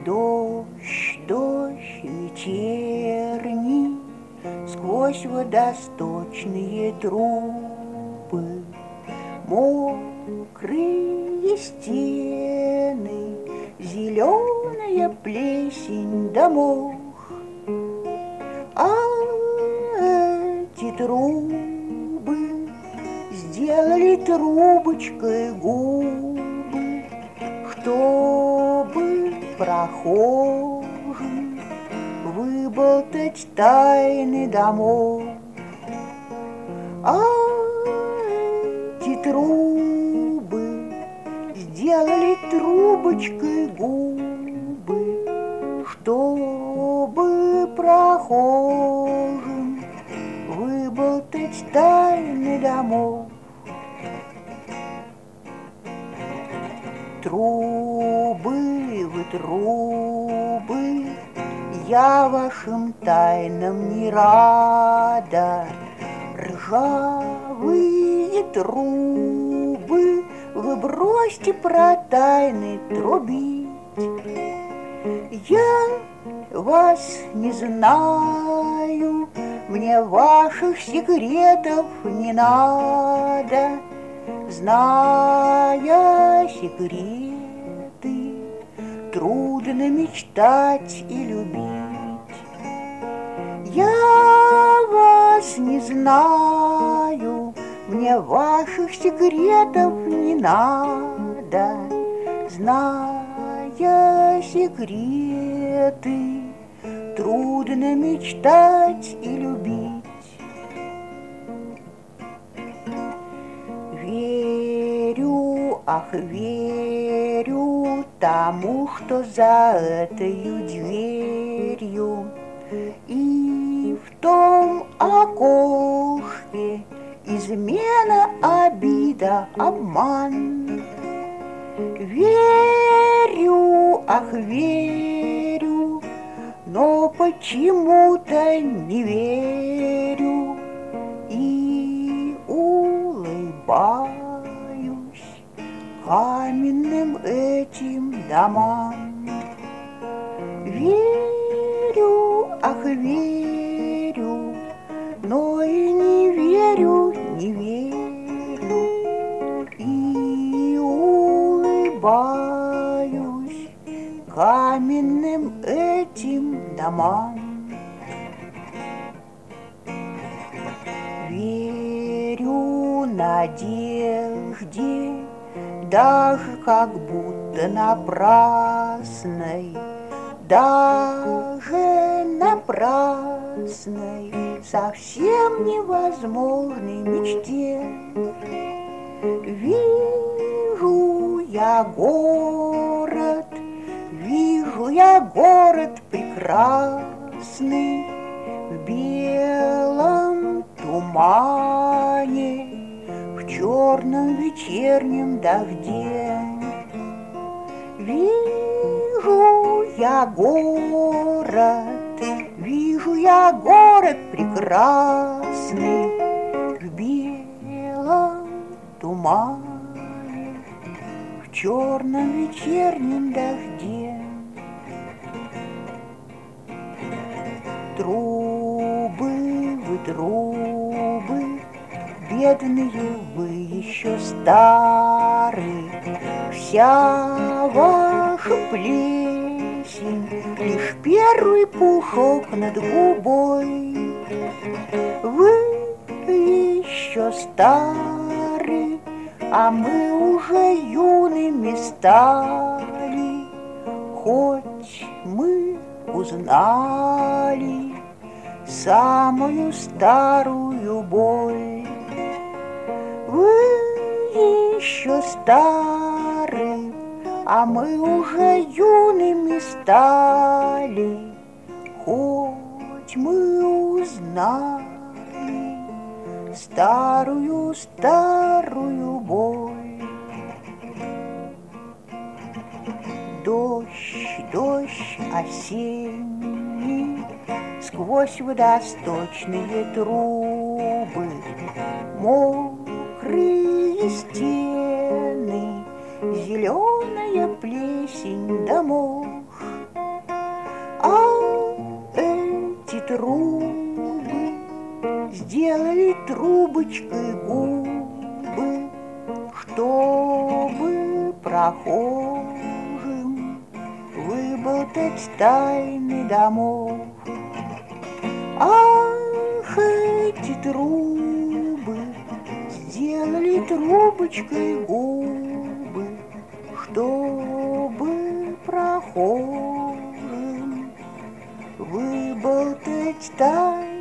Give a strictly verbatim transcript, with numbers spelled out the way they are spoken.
Дождь, дождь вечерний, сквозь водосточные трубы, мокрые стены, зеленая плесень домов. А эти трубы сделали трубочкой губы, чтобы прохожим выболтать тайны домов. А эти трубы сделали трубочкой губы, чтобы прохожим выболтать тайны домов. Трубы, вы трубы, я вашим тайнам не рада. Ржавые трубы, вы бросьте про тайны трубить. Я вас не знаю, мне ваших секретов не надо. Зная секреты, трудно мечтать и любить. Я вас не знаю, мне ваших секретов не надо. Зная секреты, трудно мечтать и любить. Верю, ах, верю тому, что за этой дверью и в том окошке измена, обида, обман. Верю, ах, верю, но почему-то не верю и улыбаюсь каменным этим домам. Верю, ах, верю, но и не верю, не верю и улыбаюсь каменным этим домам. Верю надежде, даже как будто напрасной, даже напрасной, совсем невозможной мечте. Вижу я город, вижу я город прекрасный, в белом тумане, в черном вечернем дожде. Вижу я город, вижу я город прекрасный, в белом тумане, в черном вечернем дожде. Трубы, вы трубы, бедные вы еще стары, вся ваша плесень лишь первый пушок над губой. Вы еще стары, а мы уже юными стали, хоть мы узнали самую старую боль. Вы еще стары, а мы уже юными стали, хоть мы узнали старую, старую боль. Дождь, дождь осенний, сквозь водосточные трубы, мокрые стены, зеленая плесень домов. трубы, сделали трубочкой губы, чтобы прохожим выболтать тайны домов. Ах, эти трубы сделали трубочкой губы, чтобы прохожим выболтать тайны